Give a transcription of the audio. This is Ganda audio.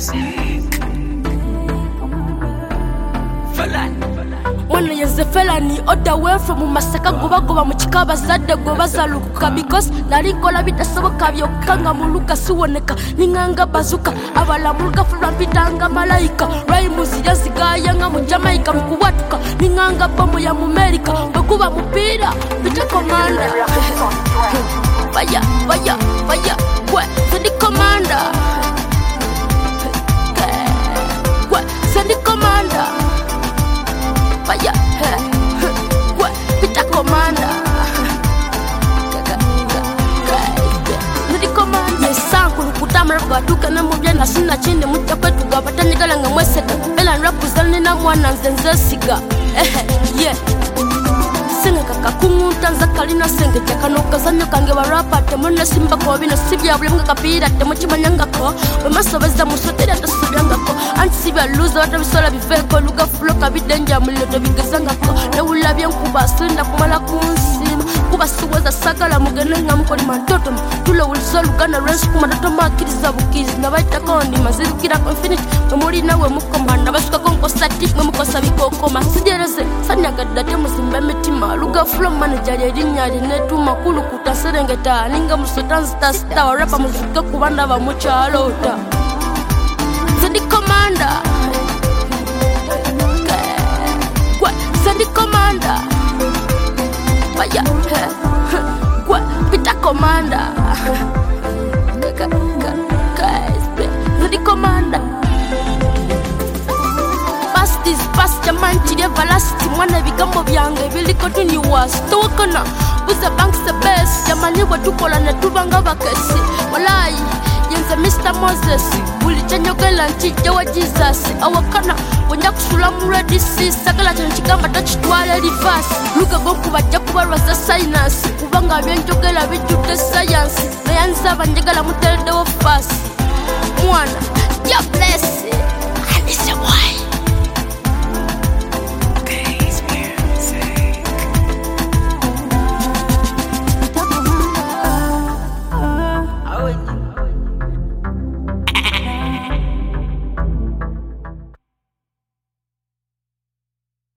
When is the felony all the way from Masaka Goba Muchikaba Zade Gobaza Luka because Larikola Vita Sabakavio Kanga Muluka Suwaneka Ninganga Bazuka Avala Mulka Flampitanga Malaika Raimus Yaziga Yanga Jamaica Mkuwatuka Ninganga Bombo ya America Bakuba Mupira Vita Commander Fire, fire, fire What? Send the commander What? Send the commander Fire, what? Peter Commander. Nudi Commander. Yesanku nukutama batuka na mujana sina chini mutapetu gabatani kalanga mweseka. Bela nrakuzalini na mwana nzenze siga. Yeah. Senga kakakungu tanza kalina senge chakanoka zanyo kange warapa temone simba kwa bino sibya bulenga kapira temochima nyangako wemasobeza musotera tasubiyangako antisibya luza watabisola biveko luga floka bidenja muloto bigezangako newulabye nkuba senda kumala kunsima kuba siweza sagala mugenenga mukoli mantoto tulo ulizo lugana rensi kumatoto makiriza bukizi nabaitako ndi mazirukira infinite memori nawe mukomanda basuka konko static memukosa bikokoma sijereze sanyagadate muzimba mitima Luga flow manager yadinya linetu makulu kutaserengeta ninga musotansta star warapa muzuka kubanda ba muchalota Zedi Commander Kwa Zedi Commander Fire Kwa Peter Commander Zedi Commander Past jamanchi de valasti mwana bigambo byange bili continuous tokana buza banks the best jamani watukola na tubanga bakesi walai yenze Mr Moses buli chanyogela nchije wa Jesus awakana wonja kusula mu red sea sagala chanchigamba tachitwala reverse luka goku bajja kubalwa za science kubanga byenjogela bijute science nayanza banjegala mutelde of fast mwana